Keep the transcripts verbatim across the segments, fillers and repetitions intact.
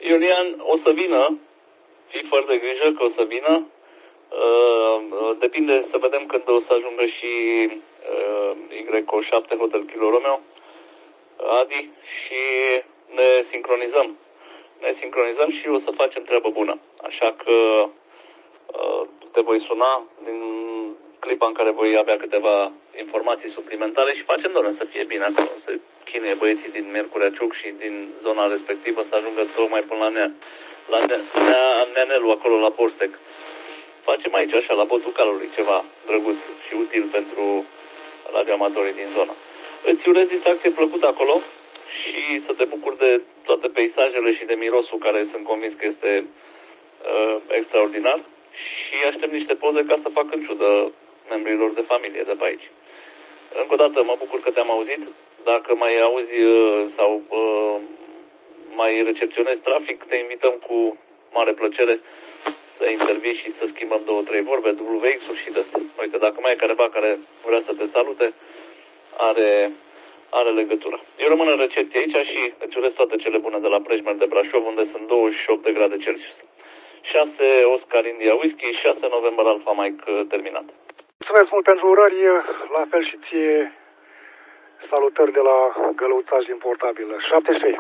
Iulian o să vină, fii fără de grijă că o să vină. Uh, depinde să vedem când o să ajungă și uh, Y O șapte Hotel Kilo Romeo, Adi, și ne sincronizăm. Ne sincronizăm și o să facem treabă bună. Așa că uh, te voi suna din clipa în care voi avea câteva informații suplimentare și facem, doar să fie bine acolo, să chinuie băieții din Miercurea Ciuc și din zona respectivă să ajungă tocmai până la Nea, la Nea, Neanelu, acolo la Borsec. Facem aici așa, la botul calului, ceva drăguț și util pentru radioamatorii din zonă. Îți urez distracție plăcută acolo și să te bucuri de toate peisajele și de mirosul care sunt convins că este uh, extraordinar și aștept niște poze ca să fac în ciudă membrilor de familie de pe aici. Încă o dată mă bucur că te-am auzit. Dacă mai auzi uh, sau uh, mai recepționezi trafic, te invităm cu mare plăcere să intervii și să schimbăm două, trei vorbe, W X-uri și de astea. Uite, dacă mai e careva care vrea să te salute, are, are legătură. Eu rămân în recepție aici și îți urez toate cele bune de la Prejmer de Brașov, unde sunt douăzeci și opt de grade Celsius. șase Oscar India Whisky, șase November Alpha Mike terminat. Mulțumesc mult pentru urări, la fel și ție salutări de la Gălăuțaș din Portabilă. șapte trei.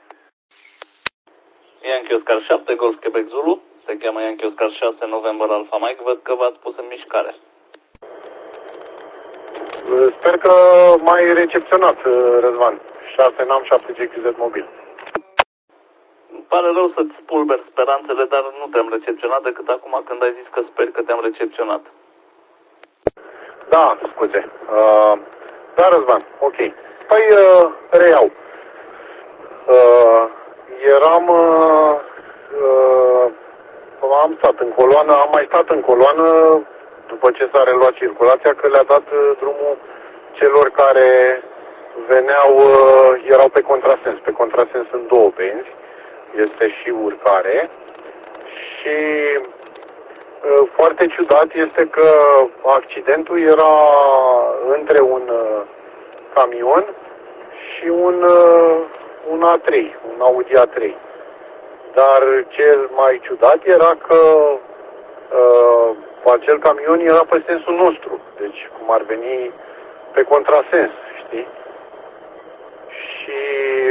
Yankee Oscar șapte, Golf Quebec Zulu. Se cheamă Yankee Oscar șase November Alpha Mike. Văd că v-ați pus în mișcare. Sper că m-ai recepționat, Răzvan. șase N A M șapte G Q Z mobil. Îmi pare rău să-ți spulber speranțele, dar nu te-am recepționat decât acum când ai zis că speri că te-am recepționat. Da, scuze. Uh, da, Răzvan, ok. Păi, uh, reiau. Uh, eram... Uh, uh, am stat în coloană, am mai stat în coloană după ce s-a reluat circulația, că le-a dat uh, drumul celor care veneau, uh, erau pe contrasens. Pe contrasens sunt două benzi, este și urcare și uh, foarte ciudat este că accidentul era între un uh, camion și un, uh, un A trei, un Audi A trei. Dar cel mai ciudat era că uh, acel camion era pe sensul nostru, deci cum ar veni pe contrasens, știi? Și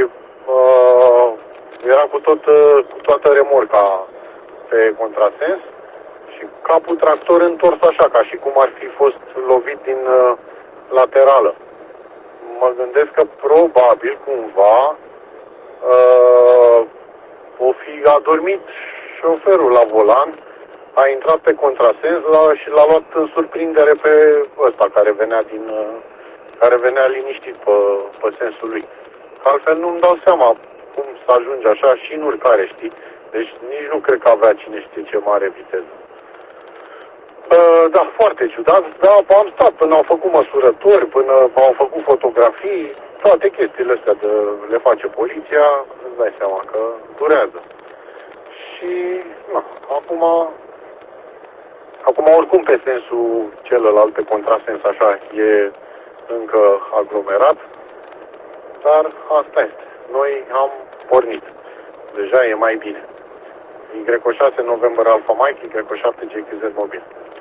uh, era cu, tot, uh, cu toată remorca pe contrasens și capul tractor întors așa, ca și cum ar fi fost lovit din uh, laterală. Mă gândesc că probabil cumva uh, o fi adormit șoferul la volan, a intrat pe contrasens la, și l-a luat în surprindere pe ăsta care venea din care venea liniștit pe, pe sensul lui. Altfel nu-mi dau seama cum să ajunge așa și în urcare, știi? Deci nici nu cred că avea cine știe ce mare viteză. Uh, da, foarte ciudat, dar am stat până au făcut măsurători, până au făcut fotografii, toate chestiile astea de, le face poliția, îți dai seama că durează. Și, na, acum, acum oricum pe sensul celălalt, pe contrasens așa, e încă aglomerat, dar asta este. Noi am pornit. Deja e mai bine. Y O șase November Alpha Mike, Y O șapte G Q Z mobil.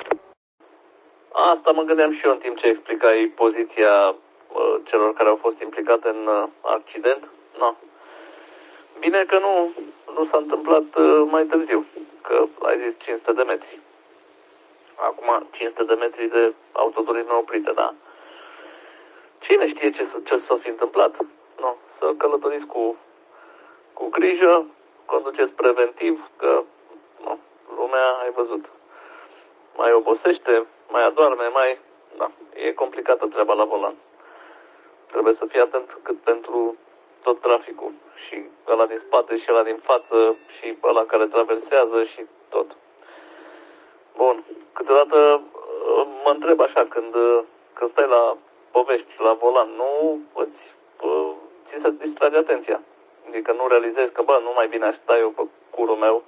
Asta mă gândeam și eu în timp ce explicai poziția uh, celor care au fost implicate în uh, accident. No. Bine că nu, nu s-a întâmplat uh, mai târziu, că ai zis cinci sute de metri. Acum cinci sute de metri de autoturisme oprite, da? Cine știe ce, ce s-a fi întâmplat? No. Să călătoriți cu, cu grijă, conduceți preventiv, că no, lumea, ai văzut, mai obosește, mai adorme, mai... Da, e complicată treaba la volan. Trebuie să fii atent cât pentru tot traficul. Și ăla din spate și ăla din față și ăla care traversează și tot. Bun. Câteodată mă întreb așa, când, când stai la povești la volan, nu îți, ți se distrage atenția. Adică nu realizezi că, bă, nu mai bine aș sta eu pe curul meu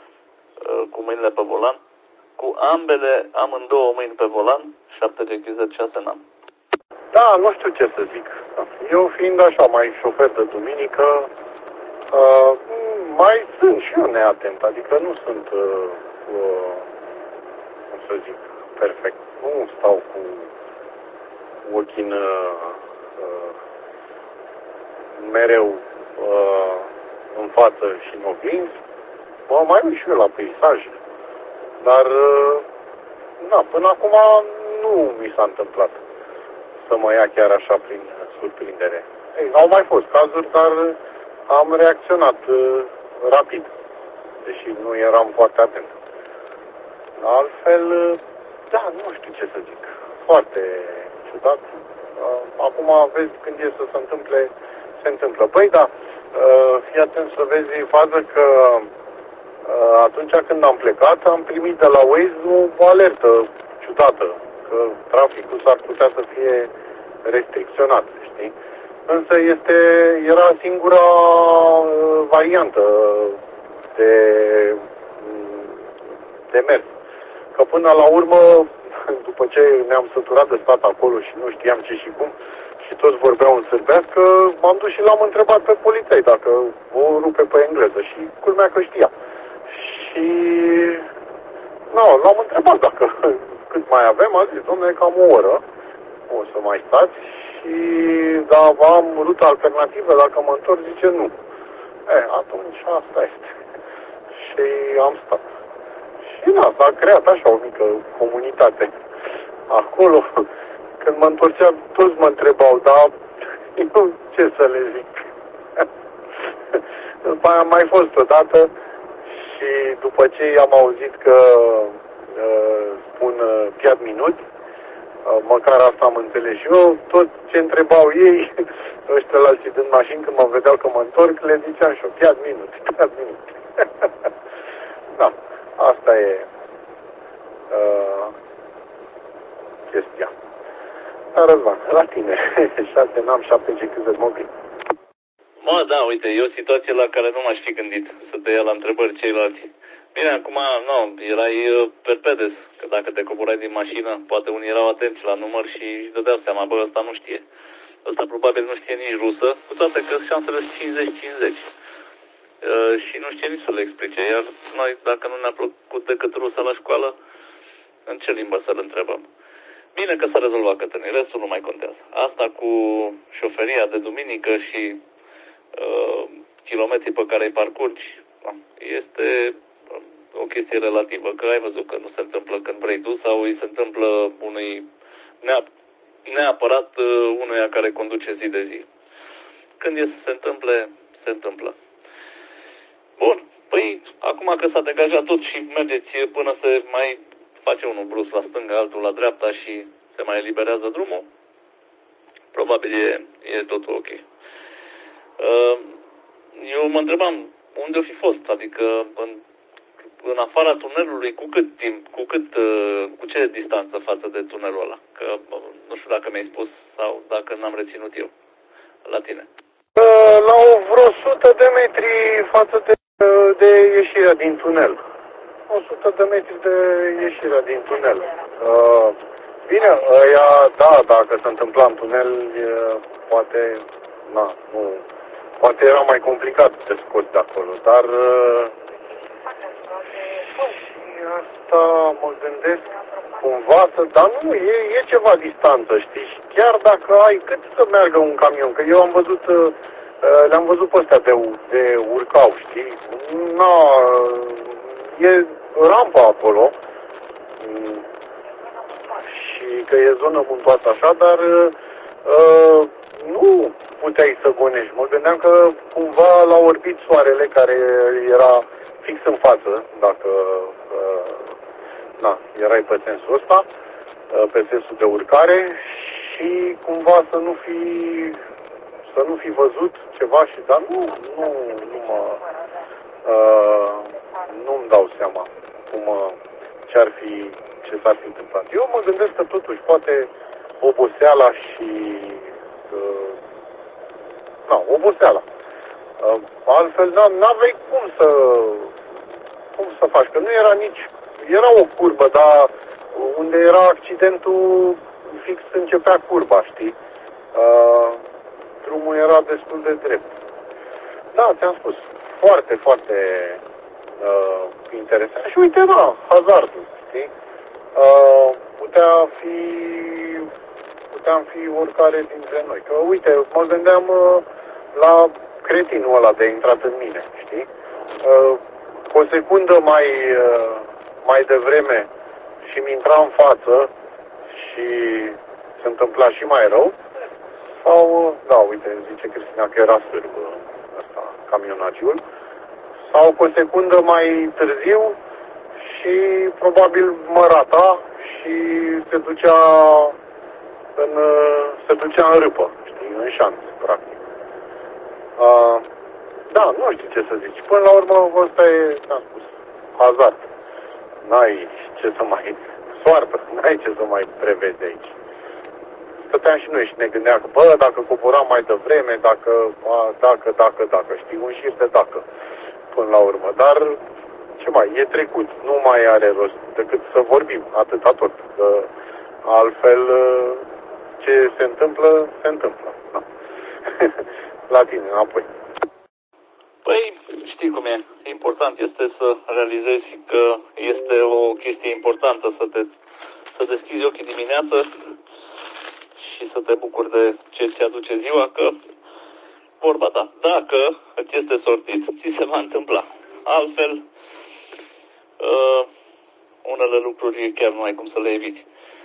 cu mâinile pe volan. Cu ambele, amândouă mâini pe volan, șapte G Q Z șase N A M. Da, nu știu ce să zic. Eu fiind așa mai șofer de duminică, uh, mai sunt sunt și eu neatent, adică nu sunt, uh, uh, cum să zic, perfect. Nu stau cu ochii în, uh, mereu uh, în față și în oglinzi. Mă mai uit și eu la peisaje. Dar, uh, na, până acum nu mi s-a întâmplat să mă ia chiar așa prin surprindere. Ei, au mai fost cazuri, dar am reacționat uh, rapid, deși nu eram foarte atent. Altfel, uh, da, nu știu ce să zic. Foarte ciudat. Uh, acum vezi când e să se întâmple, se întâmplă. Băi, da, uh, fii atent să vezi fază că uh, atunci când am plecat, am primit de la Waze o alertă ciudată, că traficul s-ar putea să fie restricționat, știi? Însă este, era singura uh, variantă de, de mers. Că până la urmă, după ce ne-am săturat de stat acolo și nu știam ce și cum, și toți vorbeau în sârbească, m-am dus și l-am întrebat pe polițai dacă o rupe pe engleză și culmea că știa. Și no, l-am întrebat dacă cât mai avem, a zis, dom'le, cam o oră, o să mai stați și da, am rută alternativă, dacă mă întorc, zice nu. E, atunci asta este. Și am stat. Și da, s-a creat așa o mică comunitate. Acolo, când mă întorceam, toți mă întrebau, dar eu ce să le zic? După aia am mai fost odată și după ce am auzit că uh, spun uh, piat minut, uh, măcar asta am înțeles și eu, tot ce întrebau ei, ăștia la alții din mașini, când mă vedeau că mă întorc, le ziceam și eu, piat minut, piat minut. Da, asta e uh, chestia. Dar Răzvan, la tine, șase n-am, șapte G Q Z mobil. Mă, da, uite, e o situație la care nu m-aș fi gândit să te ia la întrebări ceilalți. Bine, acum, nu, erai perpedes, că dacă te coborai din mașină, poate unii erau atenți la număr și își dădeau seama, bă, ăsta nu știe. Ăsta probabil nu știe nici rusă, cu toate că șansele sunt cincizeci cincizeci. Uh, și nu știe nici să le explice, iar noi, dacă nu ne-a plăcut decât rusa la școală, în ce limbă să-l întrebăm? Bine că s-a rezolvat, Cătălin, restul nu mai contează. Asta cu șoferia de duminică și uh, kilometrii pe care îi parcurgi, este o chestie relativă, că ai văzut că nu se întâmplă când vrei tu sau îi se întâmplă unui neap- neapărat uh, unuia care conduce zi de zi. Când e să se întâmple, se întâmplă. Bun, păi acum că s-a degajat tot și mergeți până se mai face unul brusc la stânga, altul la dreapta și se mai eliberează drumul, probabil e, e totul ok. Eu mă întrebam unde o fi fost, adică în, în afara tunelului, cu cât timp, cu cât, cu ce distanță față de tunelul ăla? Că nu știu dacă mi-ai spus sau dacă n-am reținut eu la tine. La o vreo sută de metri față de, de ieșirea din tunel. o sută de metri de ieșirea din tunel. Uh, bine, ăia, da, dacă se întâmpla în tunel, e, poate, na, nu, poate era mai complicat de scos de acolo, dar uh, și asta mă gândesc cumva să, dar nu, e, e ceva distanță, știi, și chiar dacă ai, cât să meargă un camion, că eu am văzut, uh, le-am văzut pe astea de, de urcau, știi, na, e rampa acolo și că e zonă muntoasă așa, dar uh, nu puteai să gonești. Mă gândeam că cumva l-a orbit soarele care era fix în față, dacă uh, na, erai pe sensul ăsta, uh, pe sensul de urcare și cumva să nu fi să nu fi văzut ceva și dar nu, nu, nu mă uh, nu-mi dau seama cum, ce-ar fi, ce s-ar fi întâmplat. Eu mă gândesc că totuși poate oboseala și uh, na, oboseala. Uh, altfel n-aveai cum să cum să faci, că nu era nici, era o curbă, dar unde era accidentul fix începea curba, știi? Uh, drumul era destul de drept. Da, ți-am spus. foarte, foarte uh, interesant. Și uite, da, hazardul, știi? Uh, putea fi, puteam fi oricare dintre noi. Că, uite, mă gândeam uh, la cretinul ăla de intrat în mine, știi? Uh, o secundă mai, uh, mai devreme și mi intra în față și se întâmpla și mai rău. Sau, da, uite, zice Cristina că era sârb ăsta, camionagiul. Sau cu o secundă mai târziu și probabil mă rata și se ducea în, se ducea în râpă, știi, în șanț, practic. Uh, da, nu știu ce să zici. Până la urmă, ăsta e, am spus, hazard. N-ai ce să mai, soartă, n-ai ce să mai prevezi aici. Stăteam și noi și ne gândeam că, bă, dacă coboram mai devreme, dacă, a, dacă, dacă, dacă, știi, un șir de dacă, până la urmă. Dar, ce mai, e trecut, nu mai are rost decât să vorbim, atâta tot. Că altfel, ce se întâmplă, se întâmplă. Da. La tine, înapoi. Păi, știi cum e. Important este să realizezi că este o chestie importantă să te să deschizi ochii dimineață și să te bucuri de ce ți aduce ziua, că vorba ta, dacă îți este sortit, ți se va întâmpla. Altfel, uh, unele lucruri chiar nu ai cum să le eviți.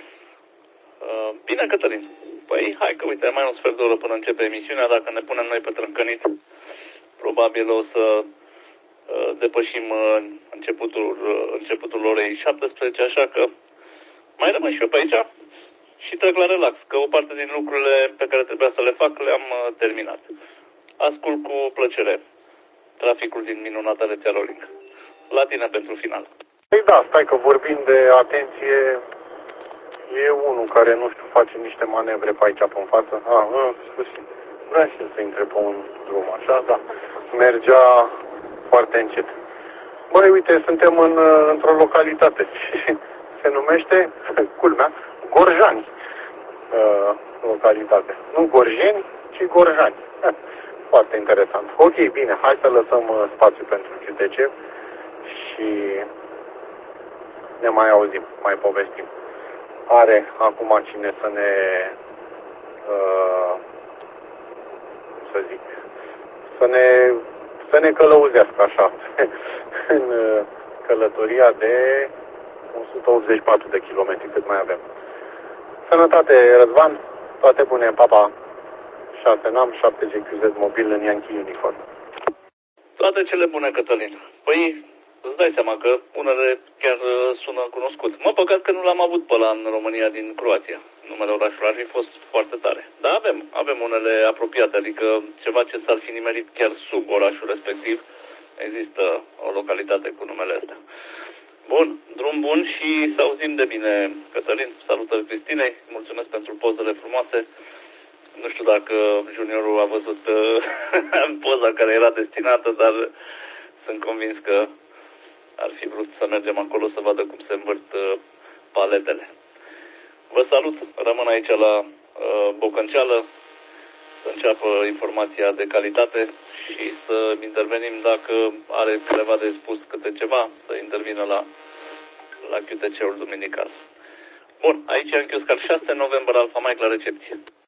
Uh, bine, Cătălin. Păi, hai că uite, mai un sfert de oră până începe emisiunea. Dacă ne punem noi pe trâncănit, probabil o să uh, depășim uh, începutul, uh, începutul orei șaptesprezece, așa că mai rămân și eu pe aici și trec la relax, că o parte din lucrurile pe care trebuia să le fac le-am uh, terminat. Ascult cu plăcere traficul din minunata rețea Rolling. La tine pentru final. Păi da, stai că vorbim de atenție, e unul care, nu știu, face niște manevre pe aici, pe în față. Ah, în sfârșit. Vreau și să intre pe un drum așa, da. Mergea foarte încet. Băi, uite, suntem în, într-o localitate și se numește, culmea, Gorjani. Uh, localitate. Nu Gorjeni, ci Gorjani. Foarte interesant. Ok, bine, hai să lăsăm uh, spațiu pentru Q T C și ne mai auzim, mai povestim. Are acum cine să ne, uh, să zic, să ne, să ne călăuzească așa în uh, călătoria de o sută optzeci și patru de kilometri, cât mai avem. Sănătate, Răzvan, toate bune, papa. șase NAM, șapte G Q Z mobil în Yankee Uniform. Toate cele bune, Cătălin. Păi, îți dai seama că unele chiar sună cunoscut. Mă păcat că nu l-am avut pe ăla în România din Croația. Numele orașului ar fi fost foarte tare. Dar avem, avem unele apropiate, adică ceva ce s-ar fi nimerit chiar sub orașul respectiv. Există o localitate cu numele ăsta. Bun, drum bun și să auzim de bine, Cătălin. Salutări Cristinei, mulțumesc pentru pozele frumoase. Nu știu dacă juniorul a văzut uh, poza care era destinată, dar sunt convins că ar fi vrut să mergem acolo să vadă cum se învârt uh, paletele. Vă salut, rămân aici la uh, Bocănceală, să înceapă informația de calitate și să intervenim dacă are cineva de spus câte ceva, să intervină la, la Q T C-ul duminical. Bun, aici e în Chioscar șase, November Alfa Mike la recepție.